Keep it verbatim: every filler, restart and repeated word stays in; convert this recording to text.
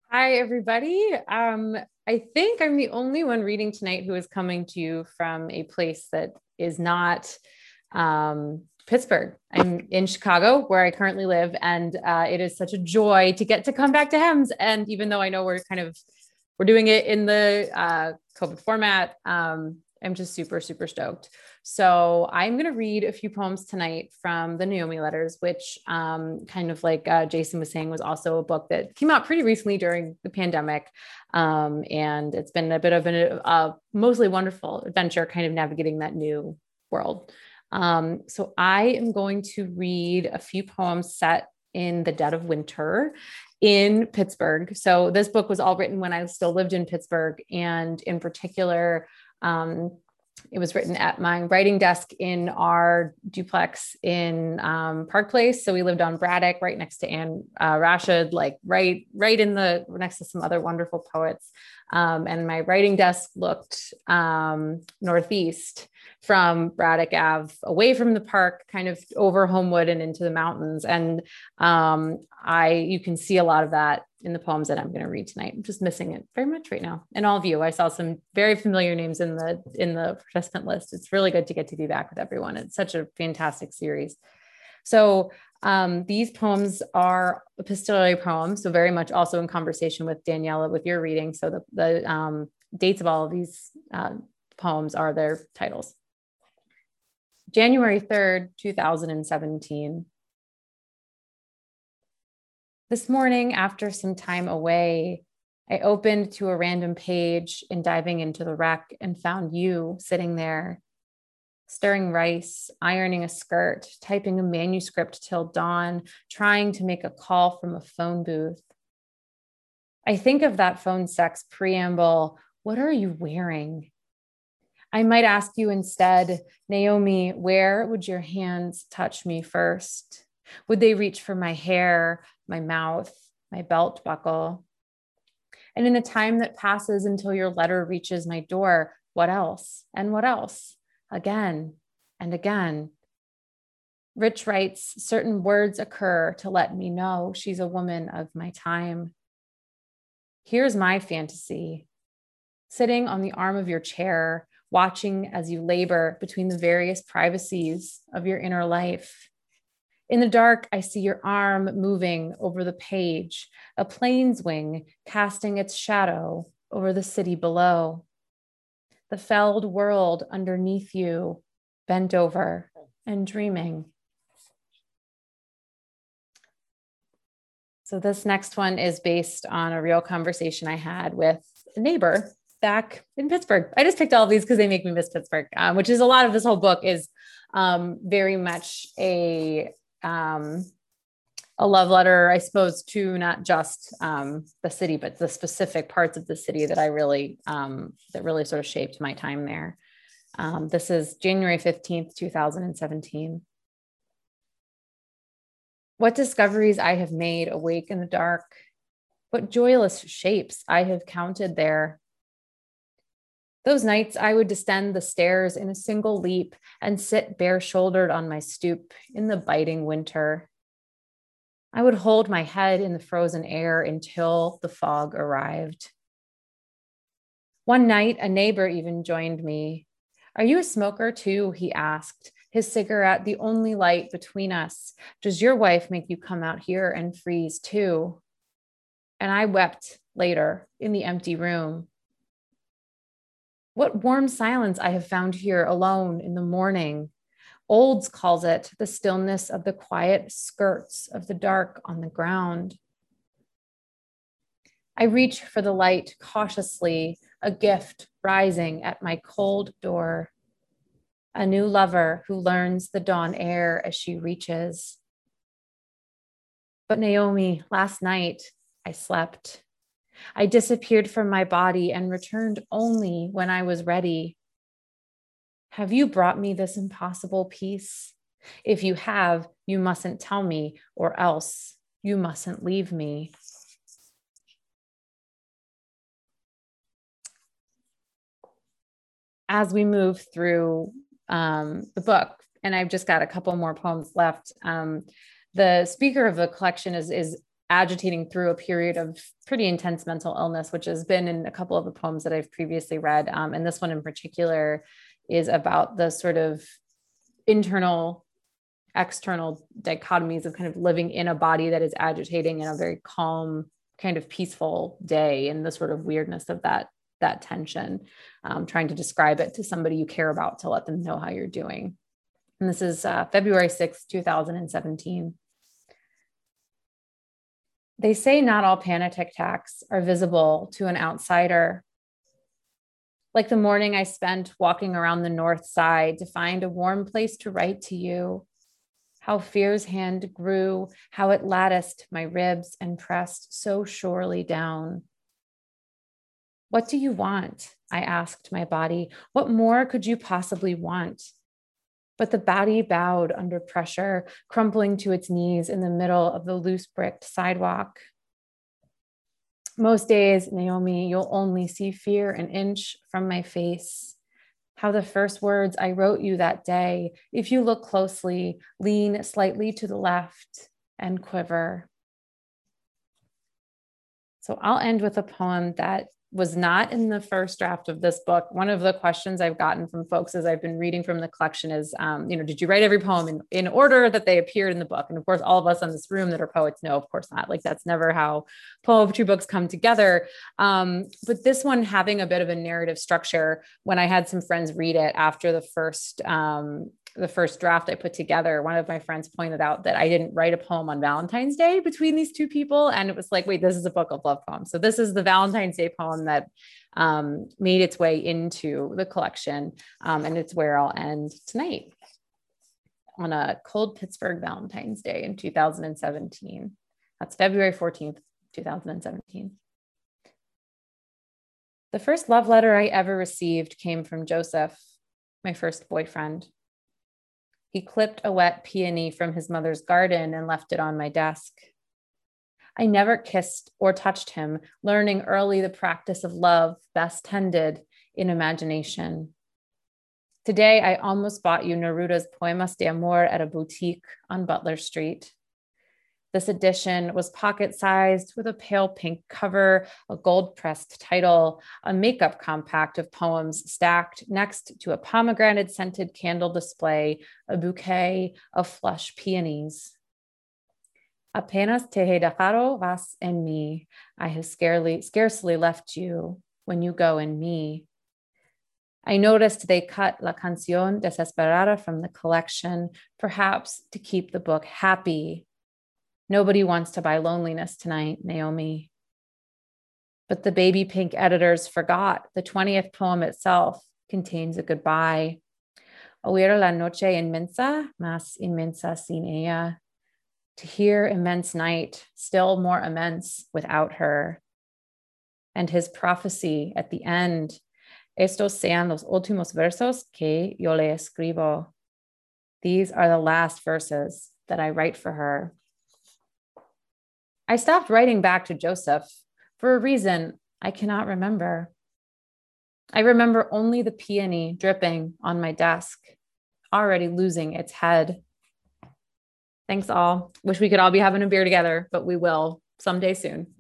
Hi, everybody. Um, I think I'm the only one reading tonight who is coming to you from a place that is not um, Pittsburgh. I'm in Chicago, where I currently live, and uh, it is such a joy to get to come back to Hems. And even though I know we're kind of we're doing it in the uh, COVID format, um, I'm just super, super stoked. So I'm going to read a few poems tonight from the Naomi Letters, which um, kind of like uh, Jason was saying, was also a book that came out pretty recently during the pandemic. Um, and it's been a bit of a uh, mostly wonderful adventure kind of navigating that new world. Um, so I am going to read a few poems set in the dead of winter in Pittsburgh. So this book was all written when I still lived in Pittsburgh. And in particular, um, it was written at my writing desk in our duplex in um, Park Place. So we lived on Braddock, right next to Anne uh, Rashid, like right, right in the next to some other wonderful poets. Um, and my writing desk looked um, northeast from Braddock Ave, away from the park, kind of over Homewood and into the mountains. And um, I, you can see a lot of that in the poems that I'm going to read tonight. I'm just missing it very much right now. And all of you, I saw some very familiar names in the, in the participant list. It's really good to get to be back with everyone. It's such a fantastic series. So um, these poems are epistolary poems, so very much also in conversation with Daniela, with your reading. So the, the um, dates of all of these uh, poems are their titles. January third, two thousand seventeen. This morning, after some time away, I opened to a random page in diving into the wreck and found you sitting there, stirring rice, ironing a skirt, typing a manuscript till dawn, trying to make a call from a phone booth. I think of that phone sex preamble, what are you wearing? I might ask you instead, Naomi, where would your hands touch me first? Would they reach for my hair, my mouth, my belt buckle? And in the time that passes until your letter reaches my door, what else? And what else? Again and again. Rich writes, certain words occur to let me know she's a woman of my time. Here's my fantasy. Sitting on the arm of your chair, watching as you labor between the various privacies of your inner life. In the dark, I see your arm moving over the page, a plane's wing casting its shadow over the city below. The felled world underneath you, bent over and dreaming. So this next one is based on a real conversation I had with a neighbor back in Pittsburgh. I just picked all of these because they make me miss Pittsburgh, um, which is a lot of this whole book is um, very much a um, a love letter, I suppose, to not just um, the city, but the specific parts of the city that I really, um, that really sort of shaped my time there. Um, this is January fifteenth, two thousand seventeen. What discoveries I have made awake in the dark, what joyless shapes I have counted there. Those nights I would descend the stairs in a single leap and sit bare-shouldered on my stoop in the biting winter. I would hold my head in the frozen air until the fog arrived. One night, a neighbor even joined me. Are you a smoker too? He asked, his cigarette the only light between us. Does your wife make you come out here and freeze too? And I wept later in the empty room. What warm silence I have found here alone in the morning. Olds calls it the stillness of the quiet skirts of the dark on the ground. I reach for the light cautiously, a gift rising at my cold door. A new lover who learns the dawn air as she reaches. But Naomi, last night I slept. I disappeared from my body and returned only when I was ready. Have you brought me this impossible peace? If you have, you mustn't tell me, or else you mustn't leave me. As we move through um, the book, and I've just got a couple more poems left, um, the speaker of the collection is, is agitating through a period of pretty intense mental illness, which has been in a couple of the poems that I've previously read. Um, and this one in particular is about the sort of internal, external dichotomies of kind of living in a body that is agitating in a very calm, kind of peaceful day, and the sort of weirdness of that, that tension, um, trying to describe it to somebody you care about to let them know how you're doing. And this is uh, February sixth, two thousand seventeen. They say not all panic attacks are visible to an outsider. Like the morning I spent walking around the north side to find a warm place to write to you, how fear's hand grew, how it latticed my ribs and pressed so surely down. What do you want? I asked my body. What more could you possibly want? But the body bowed under pressure, crumpling to its knees in the middle of the loose bricked sidewalk. Most days, Naomi, you'll only see fear an inch from my face. How the first words I wrote you that day, if you look closely, lean slightly to the left and quiver. So I'll end with a poem that was not in the first draft of this book. One of the questions I've gotten from folks as I've been reading from the collection is, um, you know, did you write every poem in, in order that they appeared in the book? And of course, all of us on this room that are poets know, of course not. Like that's never how poetry books come together. Um, but this one having a bit of a narrative structure, when I had some friends read it after the first um, the first draft I put together, one of my friends pointed out that I didn't write a poem on Valentine's Day between these two people. And it was like, wait, this is a book of love poems. So this is the Valentine's Day poem that um, made its way into the collection. Um, and it's where I'll end tonight, on a cold Pittsburgh Valentine's Day in two thousand seventeen. That's February fourteenth, two thousand seventeen. The first love letter I ever received came from Joseph, my first boyfriend. He clipped a wet peony from his mother's garden and left it on my desk. I never kissed or touched him, learning early the practice of love best tended in imagination. Today, I almost bought you Neruda's Poemas de Amor at a boutique on Butler Street. This edition was pocket-sized with a pale pink cover, a gold-pressed title, a makeup compact of poems stacked next to a pomegranate-scented candle display, a bouquet of flush peonies. Apenas te he dejado vas en mí. I have scarcely, scarcely left you when you go in me. I noticed they cut La Canción Desesperada from the collection, perhaps to keep the book happy. Nobody wants to buy loneliness tonight, Naomi. But the baby pink editors forgot the twentieth poem itself contains a goodbye. Oír la noche inmensa, más inmensa sin ella. To hear immense night, still more immense without her. And his prophecy at the end, estos sean los últimos versos que yo le escribo. These are the last verses that I write for her. I stopped writing back to Joseph for a reason I cannot remember. I remember only the peony dripping on my desk, already losing its head. Thanks all. Wish we could all be having a beer together, but we will someday soon.